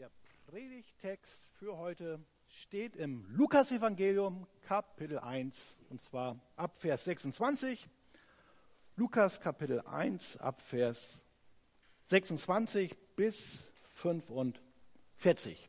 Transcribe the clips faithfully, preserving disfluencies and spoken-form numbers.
Der Predigttext für heute steht im Lukas-Evangelium, Kapitel eins, und zwar ab Vers sechsundzwanzig. Lukas Kapitel eins, ab Vers sechsundzwanzig bis fünfundvierzig.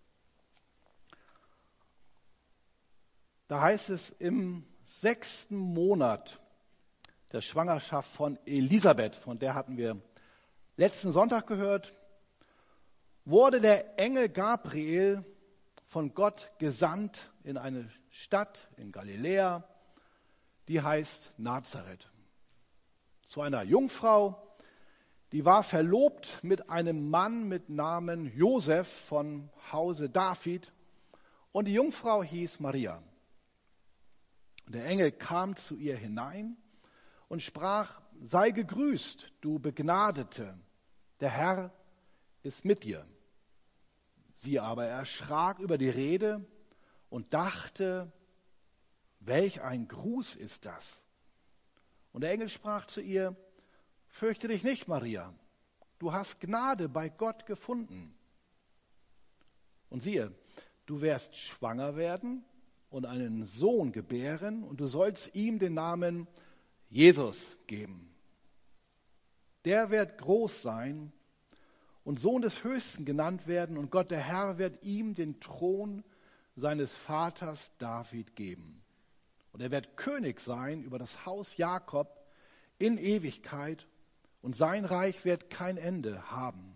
Da heißt es, im sechsten Monat der Schwangerschaft von Elisabeth, von der hatten wir letzten Sonntag gehört, wurde der Engel Gabriel von Gott gesandt in eine Stadt in Galiläa, die heißt Nazareth, zu einer Jungfrau, die war verlobt mit einem Mann mit Namen Josef von Hause David, und die Jungfrau hieß Maria. Der Engel kam zu ihr hinein und sprach: Sei gegrüßt, du Begnadete, der Herr ist mit dir. Sie aber erschrak über die Rede und dachte: Welch ein Gruß ist das? Und der Engel sprach zu ihr: Fürchte dich nicht, Maria, du hast Gnade bei Gott gefunden. Und siehe, du wirst schwanger werden und einen Sohn gebären, und du sollst ihm den Namen Jesus geben. Der wird groß sein und Sohn des Höchsten genannt werden, und Gott, der Herr, wird ihm den Thron seines Vaters David geben. Und er wird König sein über das Haus Jakob in Ewigkeit, und sein Reich wird kein Ende haben.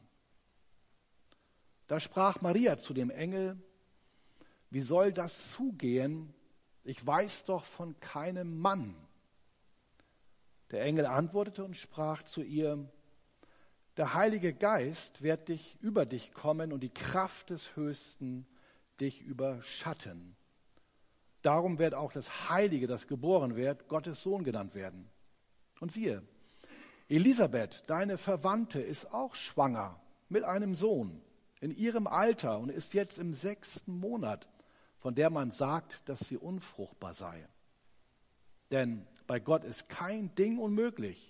Da sprach Maria zu dem Engel: Wie soll das zugehen? Ich weiß doch von keinem Mann. Der Engel antwortete und sprach zu ihr: Der Heilige Geist wird dich über dich kommen und die Kraft des Höchsten dich überschatten. Darum wird auch das Heilige, das geboren wird, Gottes Sohn genannt werden. Und siehe, Elisabeth, deine Verwandte, ist auch schwanger mit einem Sohn in ihrem Alter und ist jetzt im sechsten Monat, von der man sagt, dass sie unfruchtbar sei. Denn bei Gott ist kein Ding unmöglich.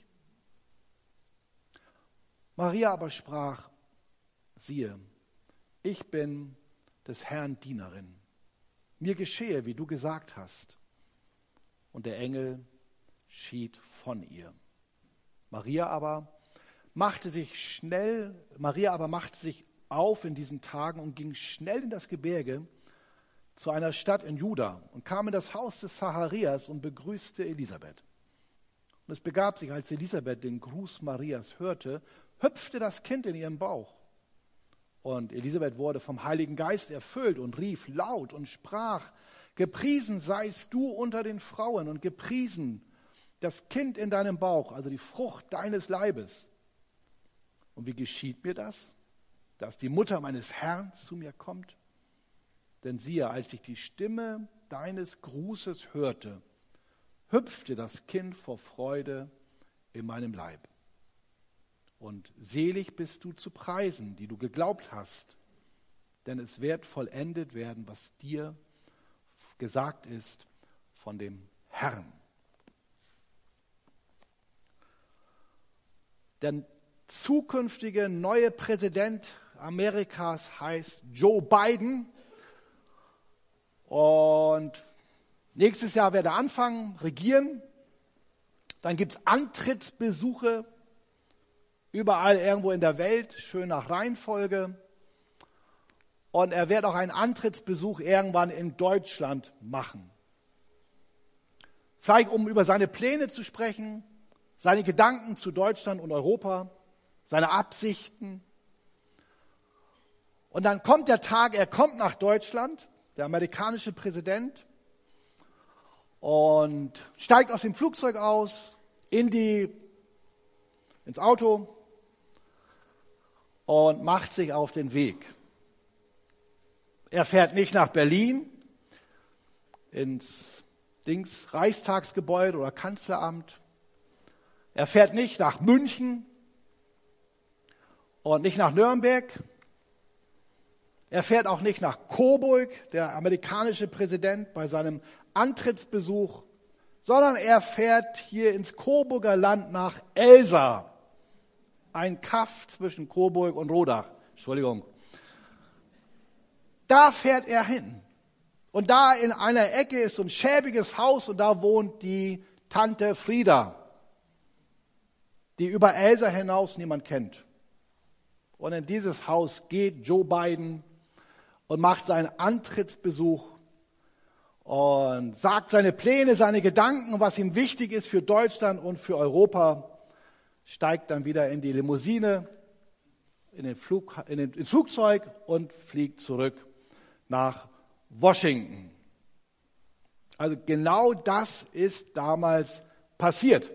Maria aber sprach: Siehe, ich bin des Herrn Dienerin. Mir geschehe, wie du gesagt hast. Und der Engel schied von ihr. Maria aber machte sich schnell, Maria aber machte sich auf in diesen Tagen und ging schnell in das Gebirge zu einer Stadt in Juda und kam in das Haus des Zacharias und begrüßte Elisabeth. Und es begab sich, als Elisabeth den Gruß Marias hörte, hüpfte das Kind in ihrem Bauch. Und Elisabeth wurde vom Heiligen Geist erfüllt und rief laut und sprach: Gepriesen seist du unter den Frauen und gepriesen das Kind in deinem Bauch, also die Frucht deines Leibes. Und wie geschieht mir das, dass die Mutter meines Herrn zu mir kommt? Denn siehe, als ich die Stimme deines Grußes hörte, hüpfte das Kind vor Freude in meinem Leib. Und selig bist du zu preisen, die du geglaubt hast, denn es wird vollendet werden, was dir gesagt ist von dem Herrn. Der zukünftige neue Präsident Amerikas heißt Joe Biden. Und nächstes Jahr wird er anfangen, regieren. Dann gibt es Antrittsbesuche überall irgendwo in der Welt, schön nach Reihenfolge. Und er wird auch einen Antrittsbesuch irgendwann in Deutschland machen. Vielleicht um über seine Pläne zu sprechen, seine Gedanken zu Deutschland und Europa, seine Absichten. Und dann kommt der Tag, er kommt nach Deutschland, der amerikanische Präsident, und steigt aus dem Flugzeug aus, in die, ins Auto und macht sich auf den Weg. Er fährt nicht nach Berlin, ins Dings, Reichstagsgebäude oder Kanzleramt. Er fährt nicht nach München und nicht nach Nürnberg. Er fährt auch nicht nach Coburg, der amerikanische Präsident, bei seinem Antrittsbesuch, sondern er fährt hier ins Coburger Land nach Elsa. Ein Kaff zwischen Coburg und Rodach. Entschuldigung. Da fährt er hin. Und da in einer Ecke ist so ein schäbiges Haus und da wohnt die Tante Frieda, die über Elsa hinaus niemand kennt. Und in dieses Haus geht Joe Biden und macht seinen Antrittsbesuch und sagt seine Pläne, seine Gedanken, was ihm wichtig ist für Deutschland und für Europa, steigt dann wieder in die Limousine, in den Flug, in den, ins Flugzeug und fliegt zurück nach Washington. Also genau das ist damals passiert.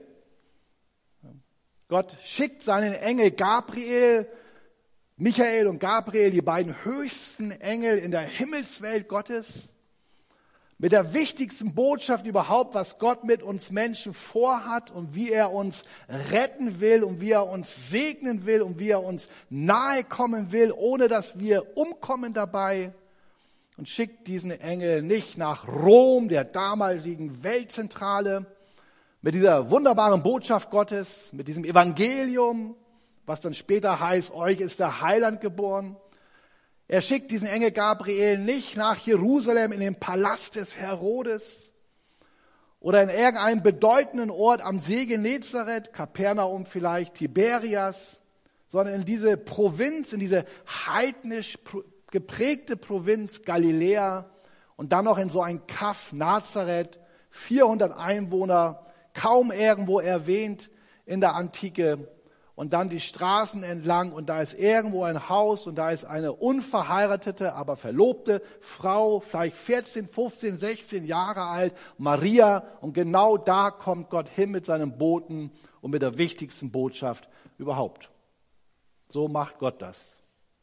Gott schickt seinen Engel Gabriel, Michael und Gabriel, die beiden höchsten Engel in der Himmelswelt Gottes, mit der wichtigsten Botschaft überhaupt, was Gott mit uns Menschen vorhat und wie er uns retten will und wie er uns segnen will und wie er uns nahe kommen will, ohne dass wir umkommen dabei. Und schickt diesen Engel nicht nach Rom, der damaligen Weltzentrale, mit dieser wunderbaren Botschaft Gottes, mit diesem Evangelium, was dann später heißt, euch ist der Heiland geboren. Er schickt diesen Engel Gabriel nicht nach Jerusalem in den Palast des Herodes oder in irgendeinem bedeutenden Ort am See Genezareth, Kapernaum vielleicht, Tiberias, sondern in diese Provinz, in diese heidnisch geprägte Provinz Galiläa und dann noch in so ein Kaff Nazareth, vierhundert Einwohner, kaum irgendwo erwähnt in der Antike. Und dann die Straßen entlang und da ist irgendwo ein Haus und da ist eine unverheiratete, aber verlobte Frau, vielleicht vierzehn, fünfzehn, sechzehn Jahre alt, Maria. Und genau da kommt Gott hin mit seinem Boten und mit der wichtigsten Botschaft überhaupt. So macht Gott das.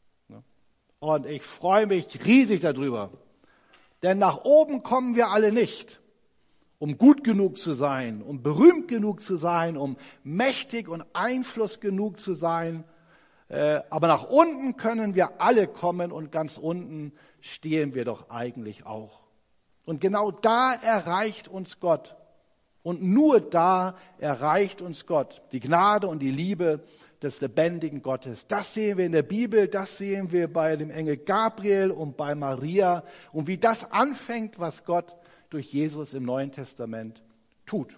Und ich freue mich riesig darüber, denn nach oben kommen wir alle nicht, um gut genug zu sein, um berühmt genug zu sein, um mächtig und Einfluss genug zu sein. Aber nach unten können wir alle kommen und ganz unten stehen wir doch eigentlich auch. Und genau da erreicht uns Gott. Und nur da erreicht uns Gott die Gnade und die Liebe des lebendigen Gottes. Das sehen wir in der Bibel, das sehen wir bei dem Engel Gabriel und bei Maria und wie das anfängt, was Gott durch Jesus im Neuen Testament tut.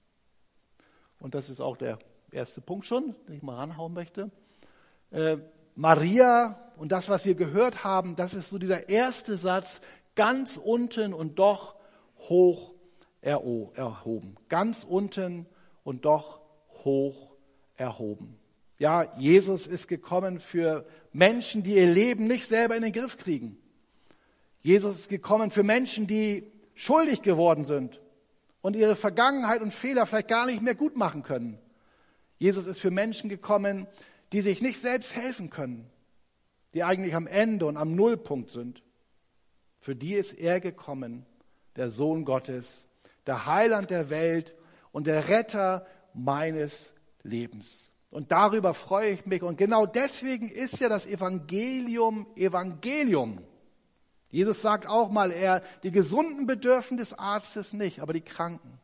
Und das ist auch der erste Punkt schon, den ich mal ranhauen möchte. Äh, Maria und das, was wir gehört haben, das ist so dieser erste Satz, ganz unten und doch hoch erhoben. Ganz unten und doch hoch erhoben. Ja, Jesus ist gekommen für Menschen, die ihr Leben nicht selber in den Griff kriegen. Jesus ist gekommen für Menschen, die schuldig geworden sind und ihre Vergangenheit und Fehler vielleicht gar nicht mehr gut machen können. Jesus ist für Menschen gekommen, die sich nicht selbst helfen können, die eigentlich am Ende und am Nullpunkt sind. Für die ist er gekommen, der Sohn Gottes, der Heiland der Welt und der Retter meines Lebens. Und darüber freue ich mich. Und genau deswegen ist ja das Evangelium Evangelium. Jesus sagt auch mal, er, die Gesunden bedürfen des Arztes nicht, aber die Kranken.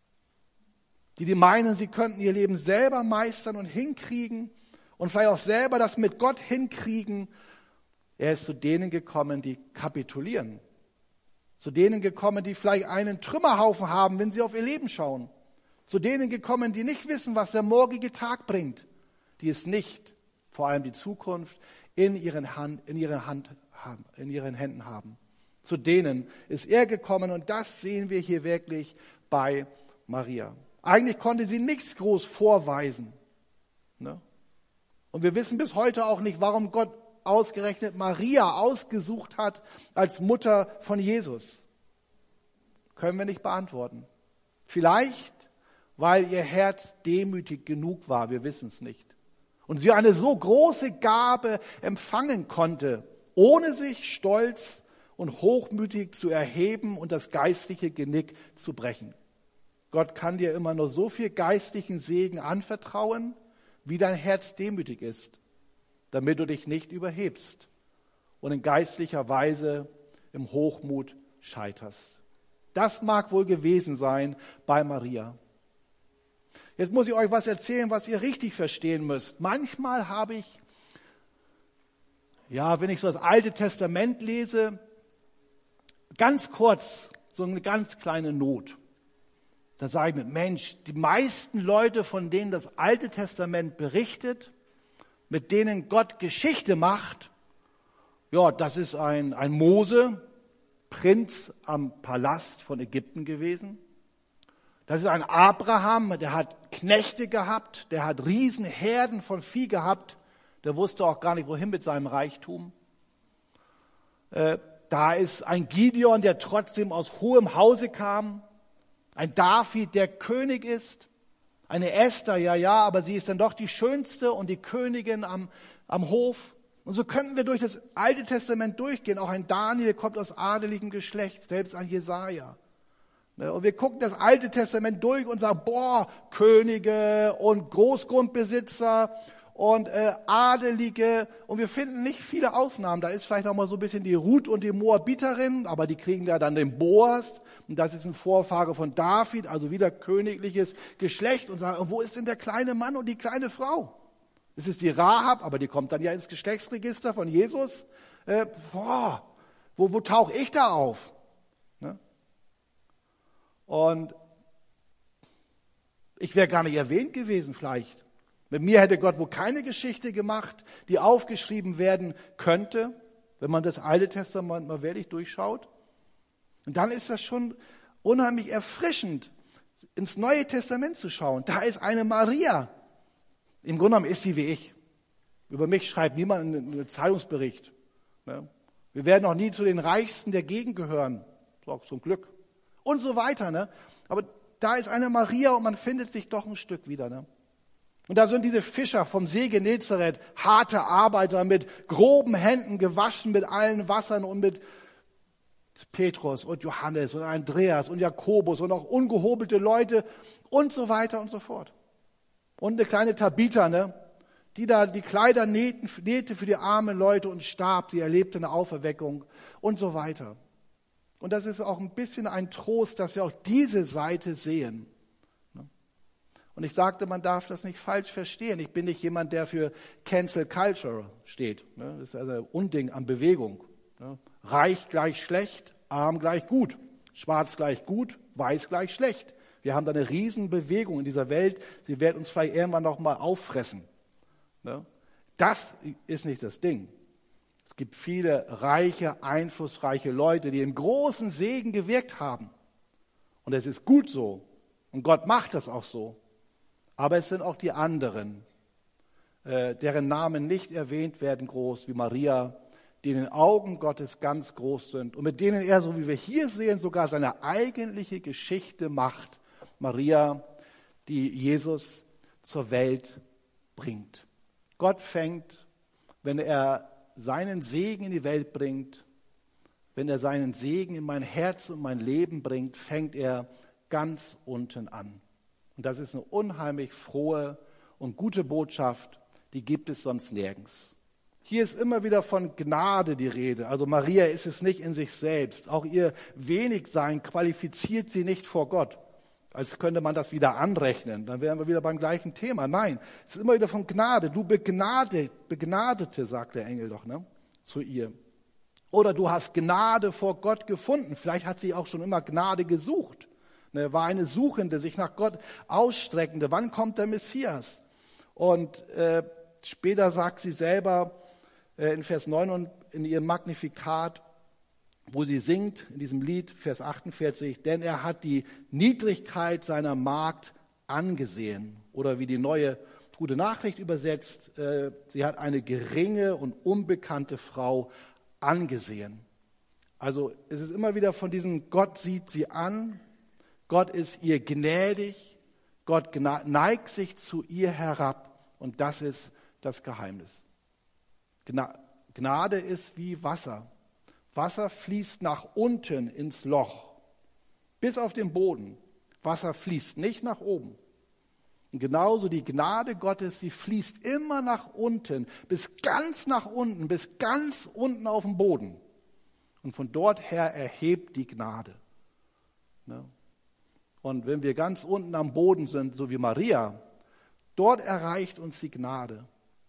Die, die meinen, sie könnten ihr Leben selber meistern und hinkriegen und vielleicht auch selber das mit Gott hinkriegen. Er ist zu denen gekommen, die kapitulieren. Zu denen gekommen, die vielleicht einen Trümmerhaufen haben, wenn sie auf ihr Leben schauen. Zu denen gekommen, die nicht wissen, was der morgige Tag bringt, die es nicht, vor allem die Zukunft, in ihren, Hand, in, ihren Hand haben, in ihren Händen haben. Zu denen ist er gekommen und das sehen wir hier wirklich bei Maria. Eigentlich konnte sie nichts groß vorweisen. Ne? Und wir wissen bis heute auch nicht, warum Gott ausgerechnet Maria ausgesucht hat als Mutter von Jesus. Können wir nicht beantworten. Vielleicht weil ihr Herz demütig genug war, wir wissen es nicht. Und sie eine so große Gabe empfangen konnte, ohne sich stolz und hochmütig zu erheben und das geistliche Genick zu brechen. Gott kann dir immer nur so viel geistlichen Segen anvertrauen, wie dein Herz demütig ist, damit du dich nicht überhebst und in geistlicher Weise im Hochmut scheiterst. Das mag wohl gewesen sein bei Maria. Jetzt muss ich euch was erzählen, was ihr richtig verstehen müsst. Manchmal habe ich Ja, wenn ich so das Alte Testament lese, ganz kurz, so eine ganz kleine Not. Da sage ich mir, Mensch, die meisten Leute, von denen das Alte Testament berichtet, mit denen Gott Geschichte macht, ja, das ist ein, ein Mose, Prinz am Palast von Ägypten gewesen. Das ist ein Abraham, der hat Knechte gehabt, der hat Riesenherden von Vieh gehabt. Der wusste auch gar nicht, wohin mit seinem Reichtum. Äh, da ist ein Gideon, der trotzdem aus hohem Hause kam. Ein David, der König ist. Eine Esther, ja, ja, aber sie ist dann doch die schönste und die Königin am, am Hof. Und so könnten wir durch das Alte Testament durchgehen. Auch ein Daniel kommt aus adeligem Geschlecht, selbst ein Jesaja. Und wir gucken das Alte Testament durch und sagen, boah, Könige und Großgrundbesitzer und äh, Adelige, und wir finden nicht viele Ausnahmen. Da ist vielleicht noch mal so ein bisschen die Ruth und die Moabiterin, aber die kriegen ja dann den Boas, und das ist ein Vorfahre von David, also wieder königliches Geschlecht, und sagen, und wo ist denn der kleine Mann und die kleine Frau? Es ist die Rahab, aber die kommt dann ja ins Geschlechtsregister von Jesus. Äh, boah, wo, wo tauche ich da auf? Ne? Und ich wäre gar nicht erwähnt gewesen vielleicht. Mit mir hätte Gott wohl keine Geschichte gemacht, die aufgeschrieben werden könnte, wenn man das Alte Testament mal wirklich durchschaut. Und dann ist das schon unheimlich erfrischend, ins Neue Testament zu schauen. Da ist eine Maria. Im Grunde genommen ist sie wie ich. Über mich schreibt niemand einen Zeitungsbericht. Wir werden auch nie zu den Reichsten der Gegend gehören. Das ist auch so ein Glück. Und so weiter. Ne? Aber da ist eine Maria und man findet sich doch ein Stück wieder. Ne? Und da sind diese Fischer vom See Genezareth, harte Arbeiter mit groben Händen gewaschen mit allen Wassern und mit Petrus und Johannes und Andreas und Jakobus und auch ungehobelte Leute und so weiter und so fort. Und eine kleine Tabitha, ne, die da die Kleider nähten, nähte für die armen Leute und starb. Sie erlebte eine Auferweckung und so weiter. Und das ist auch ein bisschen ein Trost, dass wir auch diese Seite sehen. Und ich sagte, man darf das nicht falsch verstehen. Ich bin nicht jemand, der für Cancel Culture steht. Das ist also ein Unding an Bewegung. Reich gleich schlecht, arm gleich gut, schwarz gleich gut, weiß gleich schlecht. Wir haben da eine Riesenbewegung in dieser Welt. Sie wird uns vielleicht irgendwann noch mal auffressen. Das ist nicht das Ding. Es gibt viele reiche, einflussreiche Leute, die im großen Segen gewirkt haben. Und es ist gut so. Und Gott macht das auch so. Aber es sind auch die anderen, äh, deren Namen nicht erwähnt werden groß, wie Maria, die in den Augen Gottes ganz groß sind und mit denen er, so wie wir hier sehen, sogar seine eigentliche Geschichte macht. Maria, die Jesus zur Welt bringt. Gott fängt, wenn er seinen Segen in die Welt bringt, wenn er seinen Segen in mein Herz und mein Leben bringt, fängt er ganz unten an. Und das ist eine unheimlich frohe und gute Botschaft, die gibt es sonst nirgends. Hier ist immer wieder von Gnade die Rede. Also Maria ist es nicht in sich selbst. Auch ihr Wenigsein qualifiziert sie nicht vor Gott. Als könnte man das wieder anrechnen. Dann wären wir wieder beim gleichen Thema. Nein, es ist immer wieder von Gnade. Du Begnade, Begnadete, sagt der Engel doch, ne, zu ihr. Oder du hast Gnade vor Gott gefunden. Vielleicht hat sie auch schon immer Gnade gesucht. Ne, war eine Suchende, sich nach Gott ausstreckende. Wann kommt der Messias? Und äh, später sagt sie selber äh, in Vers neun und in ihrem Magnifikat, wo sie singt, in diesem Lied, Vers achtundvierzig, denn er hat die Niedrigkeit seiner Magd angesehen. Oder wie die neue Gute Nachricht übersetzt, äh, sie hat eine geringe und unbekannte Frau angesehen. Also es ist immer wieder von diesem Gott sieht sie an, Gott ist ihr gnädig, Gott neigt sich zu ihr herab und das ist das Geheimnis. Gnade ist wie Wasser. Wasser fließt nach unten ins Loch, bis auf den Boden. Wasser fließt nicht nach oben. Und genauso die Gnade Gottes, sie fließt immer nach unten, bis ganz nach unten, bis ganz unten auf den Boden. Und von dort her erhebt die Gnade. Ne? Und wenn wir ganz unten am Boden sind, so wie Maria, dort erreicht uns die Gnade.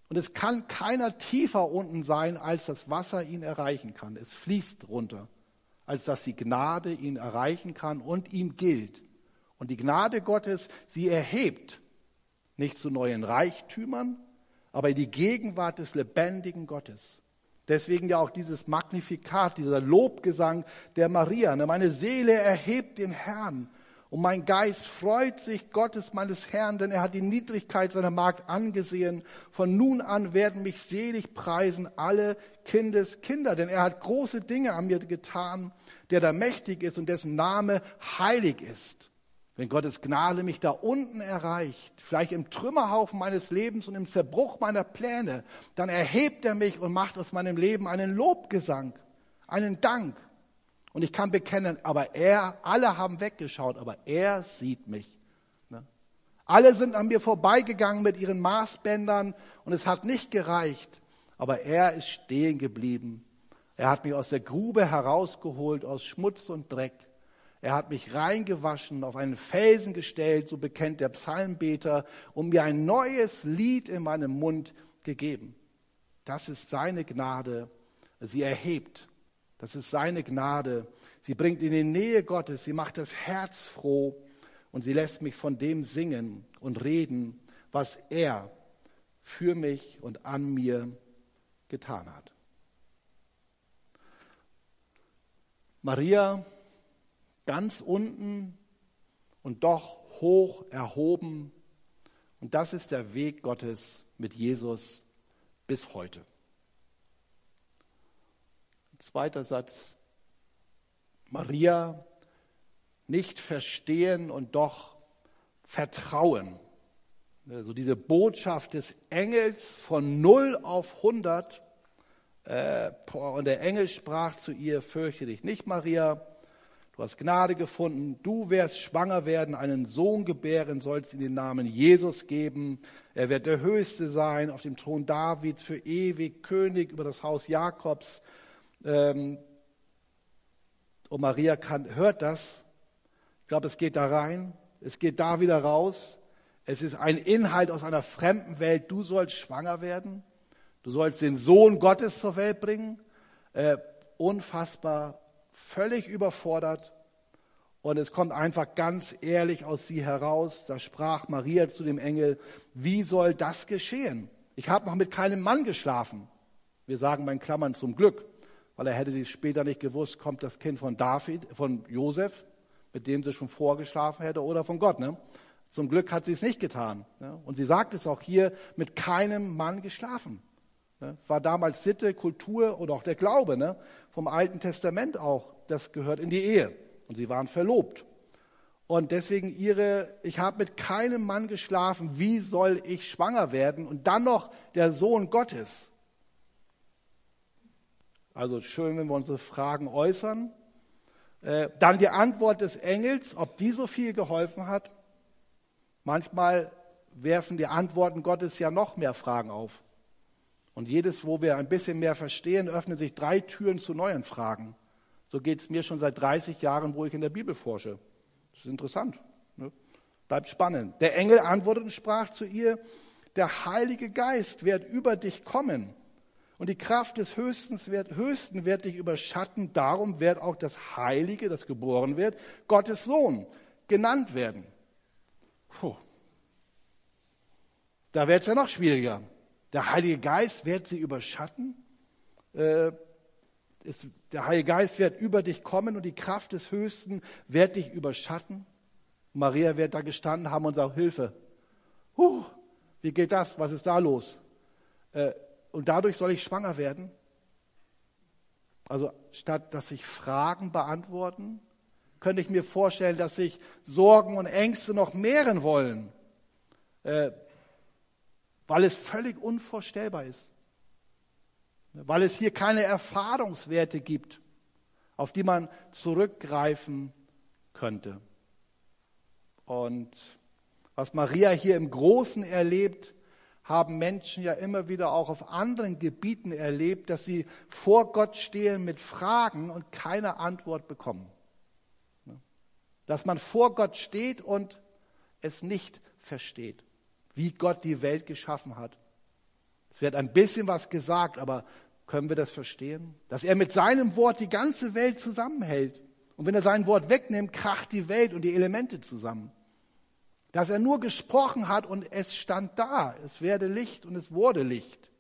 Und es kann keiner tiefer unten sein, als das Wasser ihn erreichen kann. Es fließt runter, als dass die Gnade ihn erreichen kann und ihm gilt. Und die Gnade Gottes, sie erhebt nicht zu neuen Reichtümern, aber in die Gegenwart des lebendigen Gottes. Deswegen ja auch dieses Magnifikat, dieser Lobgesang der Maria. Meine Seele erhebt den Herrn und mein Geist freut sich Gottes meines Herrn, denn er hat die Niedrigkeit seiner Magd angesehen. Von nun an werden mich selig preisen alle Kindeskinder, denn er hat große Dinge an mir getan, der da mächtig ist und dessen Name heilig ist. Wenn Gottes Gnade mich da unten erreicht, vielleicht im Trümmerhaufen meines Lebens und im Zerbruch meiner Pläne, dann erhebt er mich und macht aus meinem Leben einen Lobgesang, einen Dank. Und ich kann bekennen, aber er, alle haben weggeschaut, aber er sieht mich. Ne? Alle sind an mir vorbeigegangen mit ihren Maßbändern und es hat nicht gereicht, aber er ist stehen geblieben. Er hat mich aus der Grube herausgeholt, aus Schmutz und Dreck. Er hat mich reingewaschen, auf einen Felsen gestellt, so bekennt der Psalmbeter, und mir ein neues Lied in meinem Mund gegeben. Das ist seine Gnade, sie erhebt. Das ist seine Gnade. Sie bringt in die Nähe Gottes, sie macht das Herz froh und sie lässt mich von dem singen und reden, was er für mich und an mir getan hat. Maria, ganz unten und doch hoch erhoben. Und das ist der Weg Gottes mit Jesus bis heute. Zweiter Satz. Maria, nicht verstehen und doch vertrauen. Also diese Botschaft des Engels von null auf hundert. Äh, und der Engel sprach zu ihr, fürchte dich nicht, Maria. Du hast Gnade gefunden, du wirst schwanger werden, einen Sohn gebären, sollst ihm den Namen Jesus geben. Er wird der Höchste sein, auf dem Thron Davids für ewig, König über das Haus Jakobs. Ähm, und Maria kann, hört das. Ich glaube, es geht da rein, es geht da wieder raus. Es ist ein Inhalt aus einer fremden Welt. Du sollst schwanger werden, du sollst den Sohn Gottes zur Welt bringen. Äh, unfassbar. Völlig überfordert und es kommt einfach ganz ehrlich aus sie heraus. Da sprach Maria zu dem Engel, wie soll das geschehen? Ich habe noch mit keinem Mann geschlafen. Wir sagen bei Klammern zum Glück, weil er hätte sie später nicht gewusst, kommt das Kind von David, von Josef, mit dem sie schon vorgeschlafen hätte, oder von Gott. Ne? Zum Glück hat sie es nicht getan. Ne? Und sie sagt es auch hier, mit keinem Mann geschlafen. War damals Sitte, Kultur oder auch der Glaube, ne? Vom Alten Testament auch, das gehört in die Ehe. Und sie waren verlobt. Und deswegen ihre, ich habe mit keinem Mann geschlafen, wie soll ich schwanger werden? Und dann noch der Sohn Gottes. Also schön, wenn wir unsere Fragen äußern. Äh, dann die Antwort des Engels, ob die so viel geholfen hat. Manchmal werfen die Antworten Gottes ja noch mehr Fragen auf. Und jedes, wo wir ein bisschen mehr verstehen, öffnen sich drei Türen zu neuen Fragen. So geht es mir schon seit dreißig Jahren, wo ich in der Bibel forsche. Das ist interessant. Ne? Bleibt spannend. Der Engel antwortete und sprach zu ihr, der Heilige Geist wird über dich kommen und die Kraft des Höchsten wird, Höchsten wird dich überschatten. Darum wird auch das Heilige, das geboren wird, Gottes Sohn genannt werden. Puh. Da wird es ja noch schwieriger. Der Heilige Geist wird sie überschatten. Äh, es, der Heilige Geist wird über dich kommen und die Kraft des Höchsten wird dich überschatten. Maria wird da gestanden haben und sagt, Hilfe. Huh, wie geht das? Was ist da los? Äh, und dadurch soll ich schwanger werden? Also statt dass sich Fragen beantworten, könnte ich mir vorstellen, dass sich Sorgen und Ängste noch mehren wollen. Äh, weil es völlig unvorstellbar ist. Weil es hier keine Erfahrungswerte gibt, auf die man zurückgreifen könnte. Und was Maria hier im Großen erlebt, haben Menschen ja immer wieder auch auf anderen Gebieten erlebt, dass sie vor Gott stehen mit Fragen und keine Antwort bekommen. Dass man vor Gott steht und es nicht versteht, wie Gott die Welt geschaffen hat, Es wird ein bisschen was gesagt, aber können wir das verstehen? Dass er mit seinem Wort die ganze Welt zusammenhält. Und wenn er sein Wort wegnimmt, kracht die Welt und die Elemente zusammen. Dass er nur gesprochen hat und es stand da. Es werde Licht und es wurde Licht.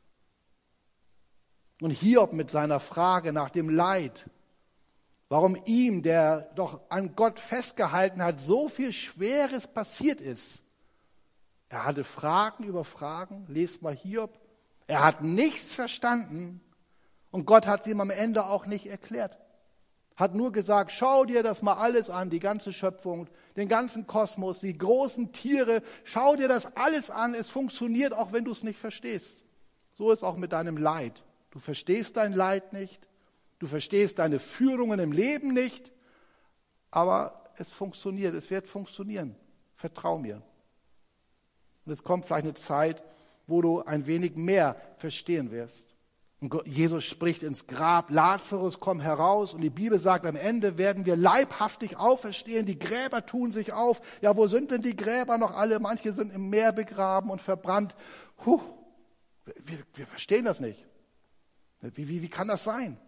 Und Hiob mit seiner Frage nach dem Leid, warum ihm, der doch an Gott festgehalten hat, so viel Schweres passiert ist. Er hatte Fragen über Fragen, lest mal Hiob. Er hat nichts verstanden und Gott hat es ihm am Ende auch nicht erklärt. Hat nur gesagt, schau dir das mal alles an, die ganze Schöpfung, den ganzen Kosmos, die großen Tiere, schau dir das alles an, es funktioniert, auch wenn du es nicht verstehst. So ist auch mit deinem Leid. Du verstehst dein Leid nicht, du verstehst deine Führungen im Leben nicht, aber es funktioniert, es wird funktionieren. Vertrau mir. Und es kommt vielleicht eine Zeit, wo du ein wenig mehr verstehen wirst. Und Jesus spricht ins Grab, Lazarus, komm heraus. Und die Bibel sagt, am Ende werden wir leibhaftig auferstehen. Die Gräber tun sich auf. Ja, wo sind denn die Gräber noch alle? Manche sind im Meer begraben und verbrannt. Puh, wir, wir verstehen das nicht. Wie, wie, wie kann das sein?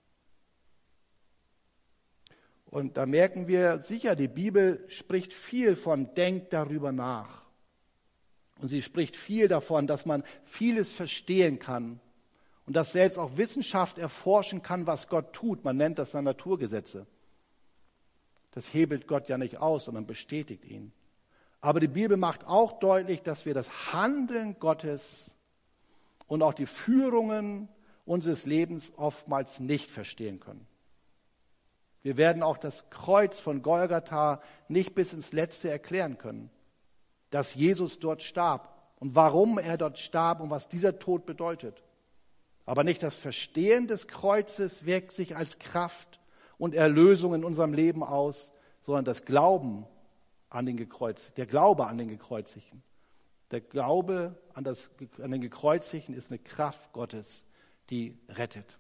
Und da merken wir sicher, die Bibel spricht viel von, denkt darüber nach. Und sie spricht viel davon, dass man vieles verstehen kann und dass selbst auch Wissenschaft erforschen kann, was Gott tut. Man nennt das dann Naturgesetze. Das hebelt Gott ja nicht aus, sondern bestätigt ihn. Aber die Bibel macht auch deutlich, dass wir das Handeln Gottes und auch die Führungen unseres Lebens oftmals nicht verstehen können. Wir werden auch das Kreuz von Golgatha nicht bis ins Letzte erklären können, dass Jesus dort starb und warum er dort starb und was dieser Tod bedeutet. Aber nicht das Verstehen des Kreuzes wirkt sich als Kraft und Erlösung in unserem Leben aus, sondern das Glauben an den Gekreuzigten, der Glaube an den Gekreuzigten. Der Glaube an, das, an den Gekreuzigten ist eine Kraft Gottes, die rettet.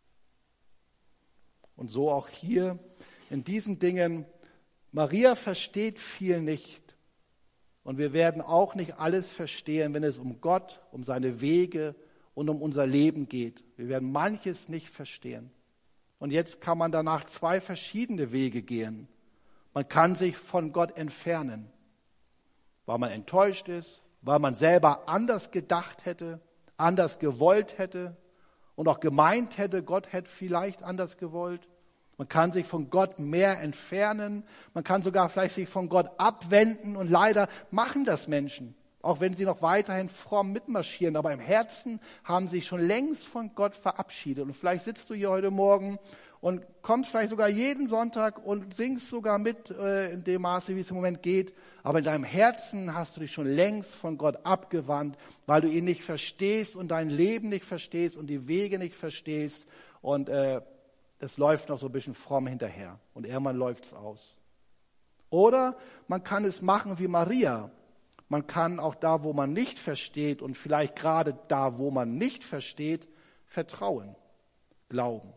Und so auch hier in diesen Dingen, Maria versteht viel nicht. Und wir werden auch nicht alles verstehen, wenn es um Gott, um seine Wege und um unser Leben geht. Wir werden manches nicht verstehen. Und jetzt kann man danach zwei verschiedene Wege gehen. Man kann sich von Gott entfernen, weil man enttäuscht ist, weil man selber anders gedacht hätte, anders gewollt hätte und auch gemeint hätte, Gott hätte vielleicht anders gewollt. Man kann sich von Gott mehr entfernen. Man kann sogar vielleicht sich von Gott abwenden. Und leider machen das Menschen, auch wenn sie noch weiterhin fromm mitmarschieren. Aber im Herzen haben sie sich schon längst von Gott verabschiedet. Und vielleicht sitzt du hier heute Morgen und kommst vielleicht sogar jeden Sonntag und singst sogar mit äh, in dem Maße, wie es im Moment geht. Aber in deinem Herzen hast du dich schon längst von Gott abgewandt, weil du ihn nicht verstehst und dein Leben nicht verstehst und die Wege nicht verstehst. Und äh, es läuft noch so ein bisschen fromm hinterher und irgendwann läuft es aus. Oder man kann es machen wie Maria. Man kann auch da, wo man nicht versteht und vielleicht gerade da, wo man nicht versteht, vertrauen, glauben.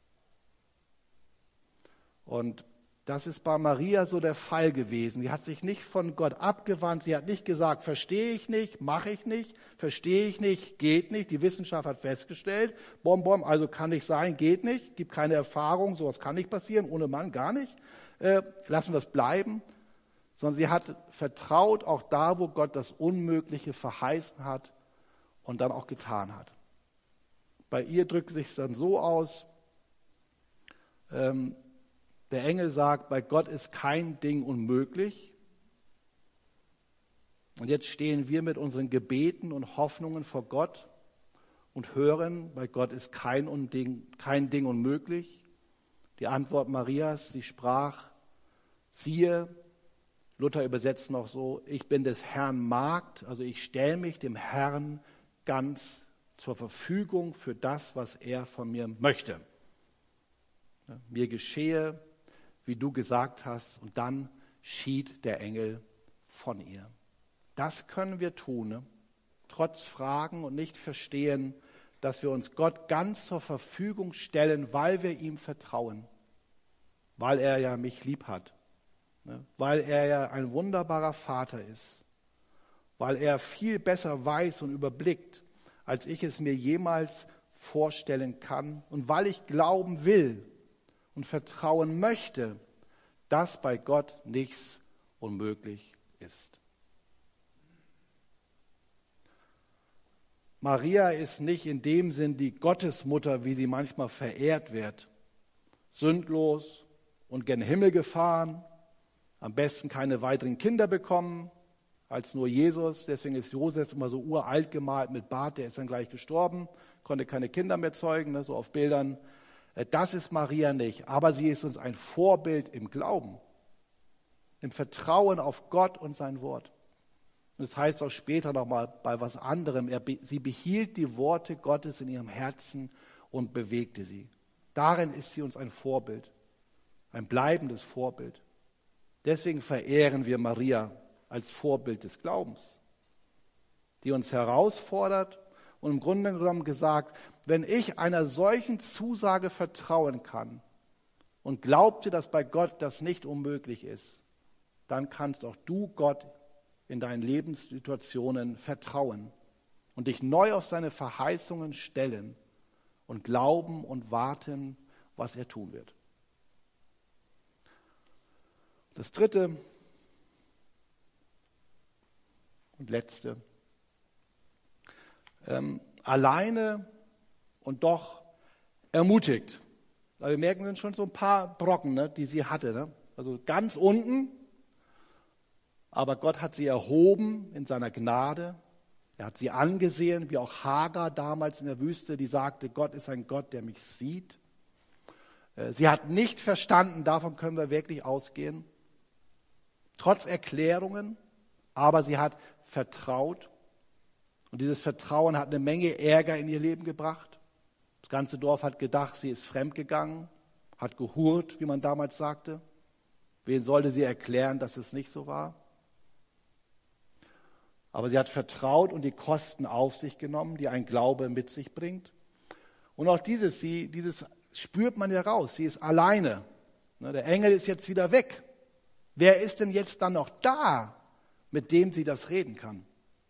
Und das ist bei Maria so der Fall gewesen. Sie hat sich nicht von Gott abgewandt. Sie hat nicht gesagt, verstehe ich nicht, mache ich nicht, verstehe ich nicht, geht nicht. Die Wissenschaft hat festgestellt, bom, bom, also kann nicht sein, geht nicht, gibt keine Erfahrung, sowas kann nicht passieren, ohne Mann gar nicht. Äh, lassen wir es bleiben. Sondern sie hat vertraut auch da, wo Gott das Unmögliche verheißen hat und dann auch getan hat. Bei ihr drückt es sich dann so aus, ähm, der Engel sagt, bei Gott ist kein Ding unmöglich. Und jetzt stehen wir mit unseren Gebeten und Hoffnungen vor Gott und hören, bei Gott ist kein Ding, kein Ding unmöglich. Die Antwort Marias, sie sprach, siehe, Luther übersetzt noch so, ich bin des Herrn Magd, also ich stelle mich dem Herrn ganz zur Verfügung für das, was er von mir möchte. Mir geschehe, wie du gesagt hast, und dann schied der Engel von ihr. Das können wir tun, ne? Trotz Fragen und nicht verstehen, dass wir uns Gott ganz zur Verfügung stellen, weil wir ihm vertrauen, weil er ja mich lieb hat, ne? Weil er ja ein wunderbarer Vater ist, weil er viel besser weiß und überblickt, als ich es mir jemals vorstellen kann und weil ich glauben will und vertrauen möchte, dass bei Gott nichts unmöglich ist. Maria ist nicht in dem Sinn die Gottesmutter, wie sie manchmal verehrt wird. Sündlos und gen Himmel gefahren, am besten keine weiteren Kinder bekommen als nur Jesus. Deswegen ist Josef immer so uralt gemalt mit Bart, der ist dann gleich gestorben, konnte keine Kinder mehr zeugen, ne, so auf Bildern. Das ist Maria nicht, aber sie ist uns ein Vorbild im Glauben, im Vertrauen auf Gott und sein Wort. Und das heißt auch später nochmal bei was anderem, er, sie behielt die Worte Gottes in ihrem Herzen und bewegte sie. Darin ist sie uns ein Vorbild, ein bleibendes Vorbild. Deswegen verehren wir Maria als Vorbild des Glaubens, die uns herausfordert und im Grunde genommen gesagt, wenn ich einer solchen Zusage vertrauen kann und glaubte, dass bei Gott das nicht unmöglich ist, dann kannst auch du Gott in deinen Lebenssituationen vertrauen und dich neu auf seine Verheißungen stellen und glauben und warten, was er tun wird. Das dritte und letzte, ähm, alleine und doch ermutigt. Also wir merken, es sind schon so ein paar Brocken, ne, die sie hatte. Ne? Also ganz unten, aber Gott hat sie erhoben in seiner Gnade. Er hat sie angesehen, wie auch Hagar damals in der Wüste, die sagte, Gott ist ein Gott, der mich sieht. Sie hat nicht verstanden, davon können wir wirklich ausgehen, trotz Erklärungen, aber sie hat vertraut. Und dieses Vertrauen hat eine Menge Ärger in ihr Leben gebracht. Das ganze Dorf hat gedacht, sie ist fremdgegangen, hat gehurt, wie man damals sagte. Wen sollte sie erklären, dass es nicht so war? Aber sie hat vertraut und die Kosten auf sich genommen, die ein Glaube mit sich bringt. Und auch dieses, sie, dieses spürt man ja raus. Sie ist alleine. Der Engel ist jetzt wieder weg. Wer ist denn jetzt dann noch da, mit dem sie das reden kann?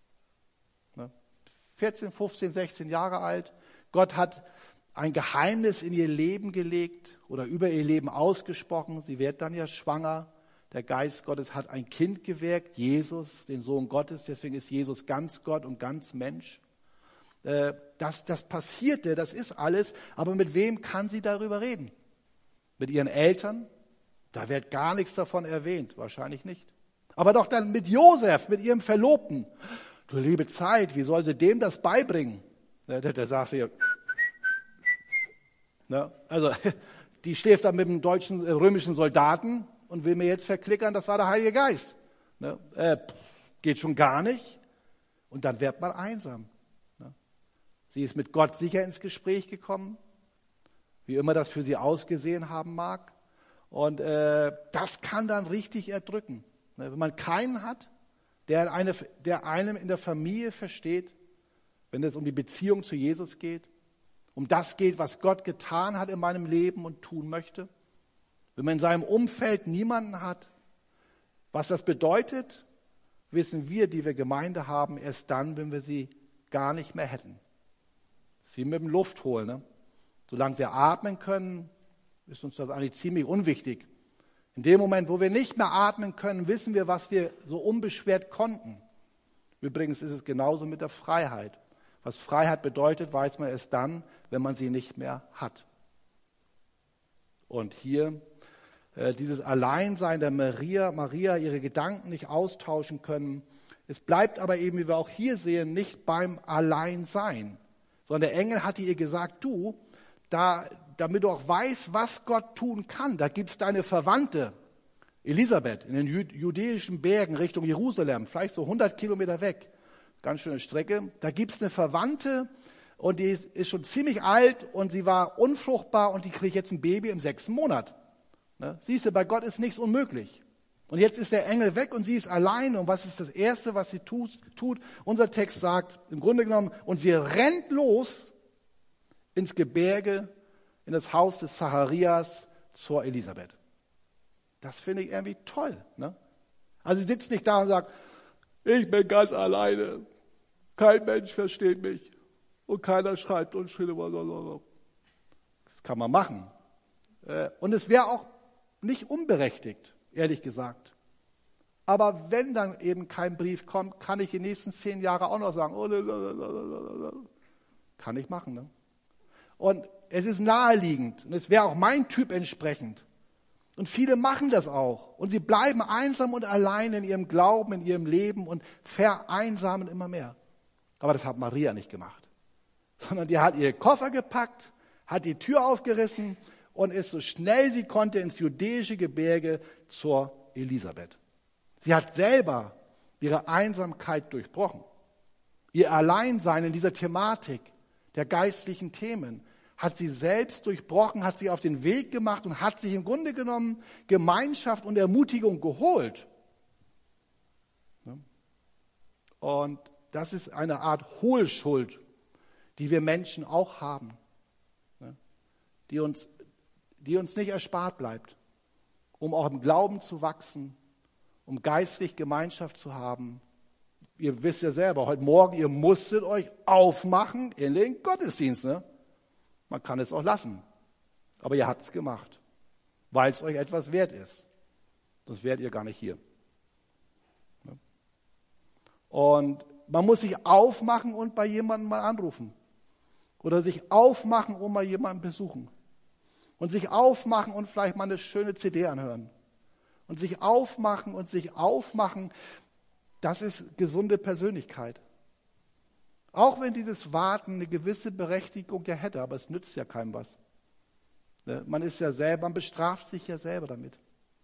vierzehn, fünfzehn, sechzehn Jahre alt. Gott hat ein Geheimnis in ihr Leben gelegt oder über ihr Leben ausgesprochen. Sie wird dann ja schwanger. Der Geist Gottes hat ein Kind gewirkt, Jesus, den Sohn Gottes. Deswegen ist Jesus ganz Gott und ganz Mensch. Das, das passierte, das ist alles. Aber mit wem kann sie darüber reden? Mit ihren Eltern? Da wird gar nichts davon erwähnt, wahrscheinlich nicht. Aber doch dann mit Josef, mit ihrem Verlobten. Du liebe Zeit, wie soll sie dem das beibringen? Da, da sagt sie, ne, also die schläft dann mit dem deutschen, äh, römischen Soldaten und will mir jetzt verklickern, das war der Heilige Geist. Ne, äh, geht schon gar nicht. Und dann wird man einsam. Ne. Sie ist mit Gott sicher ins Gespräch gekommen, wie immer das für sie ausgesehen haben mag. Und äh, das kann dann richtig erdrücken. Ne, wenn man keinen hat, der, eine, der einem in der Familie versteht, wenn es um die Beziehung zu Jesus geht, um das geht, was Gott getan hat in meinem Leben und tun möchte. Wenn man in seinem Umfeld niemanden hat, was das bedeutet, wissen wir, die wir Gemeinde haben, erst dann, wenn wir sie gar nicht mehr hätten. Das ist wie mit dem Luftholen. Ne? Solange wir atmen können, ist uns das eigentlich ziemlich unwichtig. In dem Moment, wo wir nicht mehr atmen können, wissen wir, was wir so unbeschwert konnten. Übrigens ist es genauso mit der Freiheit. Was Freiheit bedeutet, weiß man erst dann, wenn man sie nicht mehr hat. Und hier äh, dieses Alleinsein der Maria, Maria, ihre Gedanken nicht austauschen können. Es bleibt aber eben, wie wir auch hier sehen, nicht beim Alleinsein, sondern der Engel hatte ihr gesagt, du, da, damit du auch weißt, was Gott tun kann, da gibt es deine Verwandte, Elisabeth, in den judäischen Bergen Richtung Jerusalem, vielleicht so hundert Kilometer weg. Ganz schöne Strecke. Da gibt es eine Verwandte und die ist schon ziemlich alt und sie war unfruchtbar und die kriegt jetzt ein Baby im sechsten Monat. Ne? Siehst du, bei Gott ist nichts unmöglich. Und jetzt ist der Engel weg und sie ist allein. Und was ist das Erste, was sie tut? tut? Unser Text sagt im Grunde genommen, und sie rennt los ins Gebirge, in das Haus des Zacharias zur Elisabeth. Das finde ich irgendwie toll. Ne? Also sie sitzt nicht da und sagt, ich bin ganz alleine. Kein Mensch versteht mich. und keiner schreibt uns schöne Worte. Das kann man machen. Und es wäre auch nicht unberechtigt, ehrlich gesagt. Aber wenn dann eben kein Brief kommt, kann ich die nächsten zehn Jahre auch noch sagen, oh, kann ich machen. Ne? Und es ist naheliegend und es wäre auch mein Typ entsprechend. Und viele machen das auch. Und sie bleiben einsam und allein in ihrem Glauben, in ihrem Leben und vereinsamen immer mehr. Aber das hat Maria nicht gemacht. Sondern die hat ihre Koffer gepackt, hat die Tür aufgerissen und ist so schnell sie konnte ins judäische Gebirge zur Elisabeth. Sie hat selber ihre Einsamkeit durchbrochen. Ihr Alleinsein in dieser Thematik der geistlichen Themen hat sie selbst durchbrochen, hat sie auf den Weg gemacht und hat sich im Grunde genommen Gemeinschaft und Ermutigung geholt. Und das ist eine Art Hohlschuld, die wir Menschen auch haben, die uns, die uns nicht erspart bleibt, um auch im Glauben zu wachsen, um geistlich Gemeinschaft zu haben. Ihr wisst ja selber, heute Morgen, ihr musstet euch aufmachen in den Gottesdienst. Ne? Man kann es auch lassen, aber ihr habt es gemacht, weil es euch etwas wert ist. Sonst wärt ihr gar nicht hier. Und man muss sich aufmachen und bei jemandem mal anrufen. Oder sich aufmachen und mal jemanden besuchen. Und sich aufmachen und vielleicht mal eine schöne C D anhören. Und sich aufmachen und sich aufmachen, das ist gesunde Persönlichkeit. Auch wenn dieses Warten eine gewisse Berechtigung ja hätte, aber es nützt ja keinem was. Man ist ja selber, man bestraft sich ja selber damit.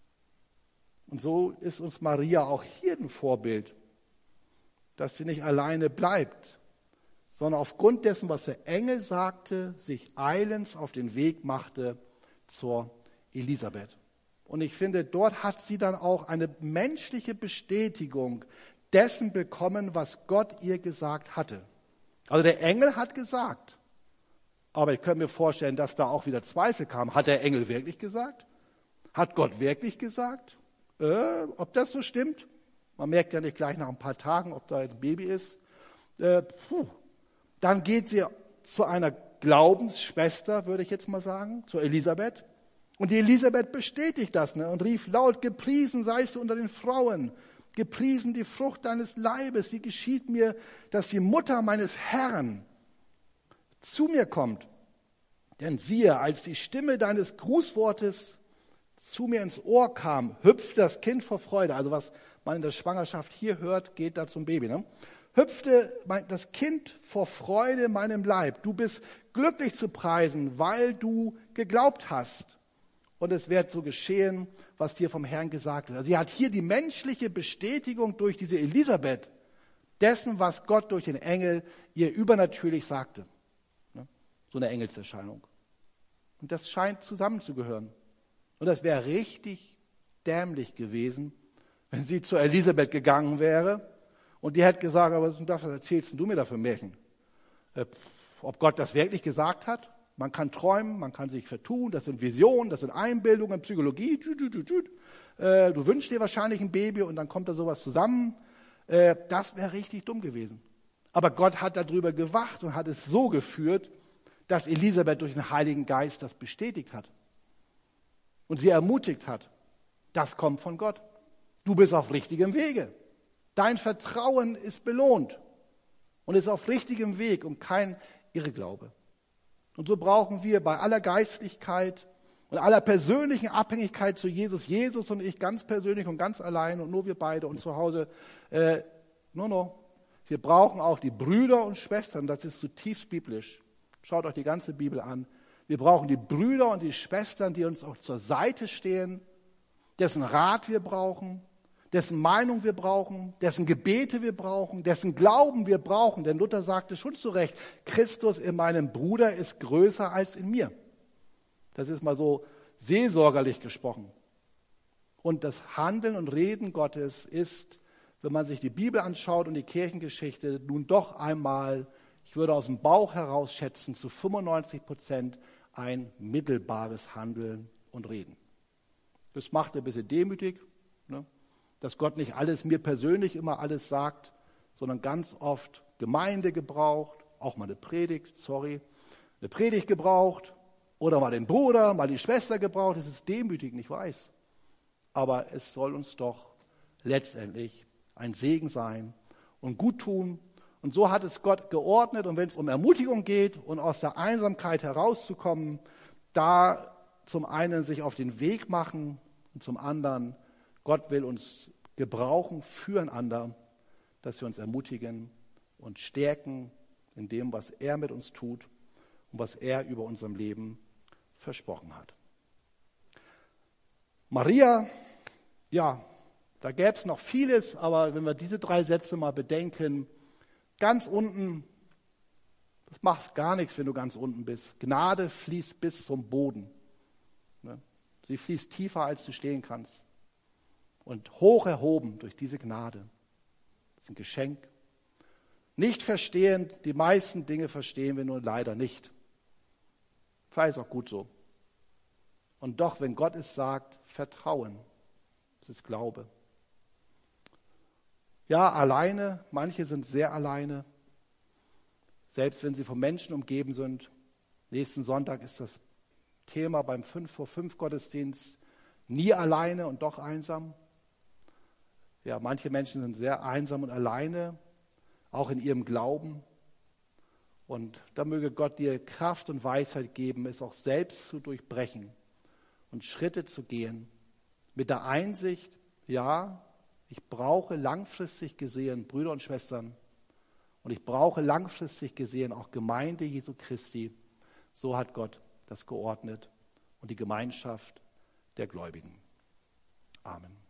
Und so ist uns Maria auch hier ein Vorbild, dass sie nicht alleine bleibt, sondern aufgrund dessen, was der Engel sagte, sich eilends auf den Weg machte zur Elisabeth. Und ich finde, dort hat sie dann auch eine menschliche Bestätigung dessen bekommen, was Gott ihr gesagt hatte. Also der Engel hat gesagt, aber ich könnte mir vorstellen, dass da auch wieder Zweifel kamen. Hat der Engel wirklich gesagt? Hat Gott wirklich gesagt? Äh, ob das so stimmt? Man merkt ja nicht gleich nach ein paar Tagen, ob da ein Baby ist. Äh, puh. Dann geht sie zu einer Glaubensschwester, würde ich jetzt mal sagen, zur Elisabeth. Und die Elisabeth bestätigt das ne, und rief laut, gepriesen seist du unter den Frauen, gepriesen die Frucht deines Leibes. Wie geschieht mir, dass die Mutter meines Herrn zu mir kommt? Denn siehe, als die Stimme deines Grußwortes zu mir ins Ohr kam, hüpfte das Kind vor Freude. Also was man in der Schwangerschaft hier hört, geht da zum Baby. Ne? Hüpfte das Kind vor Freude in meinem Leib. Du bist glücklich zu preisen, weil du geglaubt hast. Und es wird so geschehen, was dir vom Herrn gesagt ist. Also sie hat hier die menschliche Bestätigung durch diese Elisabeth dessen, was Gott durch den Engel ihr übernatürlich sagte. So eine Engelserscheinung. Und das scheint zusammenzugehören. Und das wäre richtig dämlich gewesen, wenn sie zu Elisabeth gegangen wäre und die hätte gesagt, aber was erzählst du mir da für Märchen? Äh, ob Gott das wirklich gesagt hat? Man kann träumen, man kann sich vertun, das sind Visionen, das sind Einbildungen, Psychologie. Äh, du wünschst dir wahrscheinlich ein Baby und dann kommt da sowas zusammen. Äh, das wäre richtig dumm gewesen. Aber Gott hat darüber gewacht und hat es so geführt, dass Elisabeth durch den Heiligen Geist das bestätigt hat. Und sie ermutigt hat, das kommt von Gott. Du bist auf richtigem Wege. Dein Vertrauen ist belohnt und ist auf richtigem Weg und kein Irrglaube. Und so brauchen wir bei aller Geistlichkeit und aller persönlichen Abhängigkeit zu Jesus, Jesus und ich ganz persönlich und ganz allein und nur wir beide und zu Hause, äh, no, no. Wir brauchen auch die Brüder und Schwestern, das ist zutiefst biblisch. Schaut euch die ganze Bibel an. Wir brauchen die Brüder und die Schwestern, die uns auch zur Seite stehen, dessen Rat wir brauchen, dessen Meinung wir brauchen, dessen Gebete wir brauchen, dessen Glauben wir brauchen. Denn Luther sagte schon zu Recht, Christus in meinem Bruder ist größer als in mir. Das ist mal so seelsorgerlich gesprochen. Und das Handeln und Reden Gottes ist, wenn man sich die Bibel anschaut und die Kirchengeschichte, nun doch einmal, ich würde aus dem Bauch heraus schätzen, zu fünfundneunzig Prozent ein mittelbares Handeln und Reden. Das macht ein bisschen demütig, ne? Dass Gott nicht alles mir persönlich immer alles sagt, sondern ganz oft Gemeinde gebraucht, auch mal eine Predigt, sorry, eine Predigt gebraucht oder mal den Bruder, mal die Schwester gebraucht. Es ist demütigend, ich weiß. Aber es soll uns doch letztendlich ein Segen sein und gut tun. Und so hat es Gott geordnet. Und wenn es um Ermutigung geht und aus der Einsamkeit herauszukommen, da zum einen sich auf den Weg machen und zum anderen, Gott will uns gebrauchen füreinander, dass wir uns ermutigen und stärken in dem, was er mit uns tut und was er über unserem Leben versprochen hat. Maria, ja, da gäbe es noch vieles, aber wenn wir diese drei Sätze mal bedenken, ganz unten, das macht gar nichts, wenn du ganz unten bist. Gnade fließt bis zum Boden. Sie fließt tiefer, als du stehen kannst. Und hoch erhoben durch diese Gnade. Das ist ein Geschenk. Nicht verstehend, die meisten Dinge verstehen wir nur leider nicht. Vielleicht ist auch gut so. Und doch, wenn Gott es sagt, Vertrauen, das ist Glaube. Ja, alleine, manche sind sehr alleine, selbst wenn sie von Menschen umgeben sind. Nächsten Sonntag ist das Thema beim fünf vor fünf Gottesdienst, nie alleine und doch einsam. Ja, manche Menschen sind sehr einsam und alleine, auch in ihrem Glauben. Und da möge Gott dir Kraft und Weisheit geben, es auch selbst zu durchbrechen und Schritte zu gehen, mit der Einsicht, ja, ich brauche langfristig gesehen Brüder und Schwestern und ich brauche langfristig gesehen auch Gemeinde Jesu Christi. So hat Gott das geordnet und die Gemeinschaft der Gläubigen. Amen.